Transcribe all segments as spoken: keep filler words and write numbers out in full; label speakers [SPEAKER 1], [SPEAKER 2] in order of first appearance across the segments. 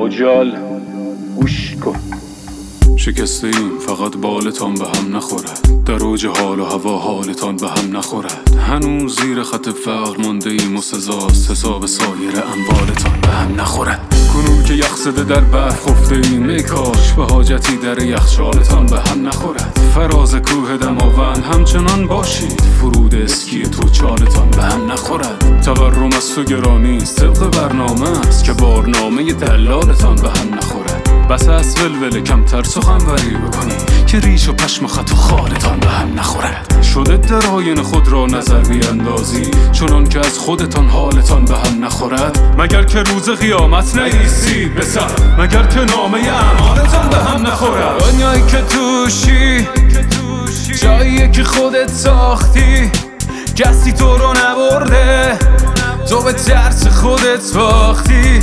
[SPEAKER 1] مجال گوش کن.
[SPEAKER 2] شکسته ایم فقط بالتان به هم نخورد، در اوج حال و هوا حالتان به هم نخورد. هنوز زیر خط فقر مانده ایم و سزاست حساب سایر اموالتان به هم نخورد. کنون که یخ زده در برف خفته ایم، ای کاش به حاجتی در یخچالتان به هم نخورد. فراز کوه دماوند همچنان باشید، فرود اسکی تو چالتان به هم نخورد. تورم از تو گرانی طبق برنامه است که بارنامه دلالتان به هم نخورد. بس از ولول کمتر سخنوری بکنی که ریش و پشم و خط و خالتان به هم نخورد. شده در آینه خود را نظر بیندازی چنان که از خودتان حالتان به هم نخورد. مگر که روز قیامت نیستید به سر، مگر که نامه اعمالتان به هم نخورد. دنیایی که توشی جاییه که خودت ساختی، کسی تو رو نبرده، تو به ترس خودت باختی.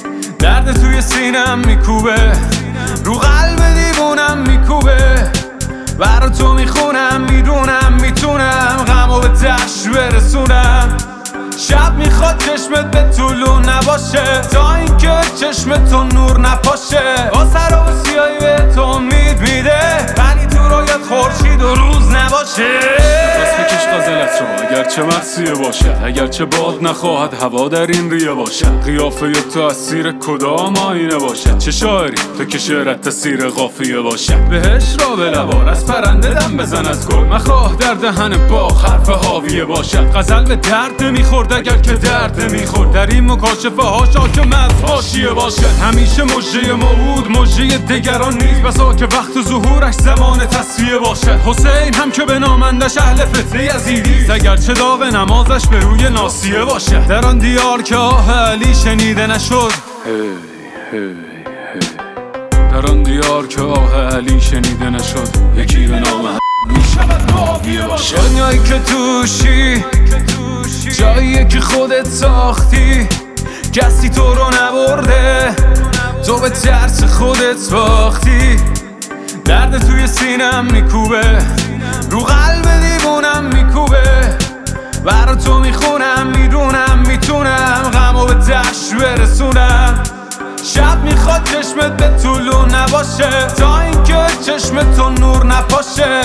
[SPEAKER 2] درد توی سینم میکوبه، رو قلب دیوونم میکوبه، برا تو میخونم میدونم میتونم غمو به دشت برسونم. شب میخواد چشمت به طولو نباشه تا اینکه چشمت تو نور نپاشه. با سر و سیایی به تو امید میده ولی تو رویت خورشید و روز نباشه. نفس بکش غزلت را اگرچه مرسیه باشد، اگرچه باد نخواهد هوا در این ریه باشد. قیافه تو از سیر کدام آینه باشد، چه شاعری تو که شعرت تسیر قافیه باشد. بهش را به لبار از پرنده دم بزن از گل، مخواه در دهن باغ حرف حاویه باشد. غزل به درد نمیخورد اگر که درد نمیخورد، در این مکاشفه ها شاکم از حاشیه باشد. همیشه مژه موعود مژه دگران نیست، بسا که وقت ظهورش زمان تصفیه باشد. حسین هم که به نامندش اهل فتنه یزیدی، اگرچه داغ نمازش به روی ناسیه باشد. در آن دیار که آه علی شنیده نشد، hey, hey, hey. در آن دیار که آه علی شنیده نشد، یکی به نام میشود معاویه باشد. دنیایی که توشی جاییه که خودت ساختی، کسی تو رو نبرده، تو به ترس خودت باختی. درد توی سینم میکوبه، رو قلب دیوونم میکوبه، برا تو میخونم میدونم میتونم غمو به دشت برسونم. شب میخواد چشمت به طولو نباشه تا اینکه چشمت تو نور نپاشه.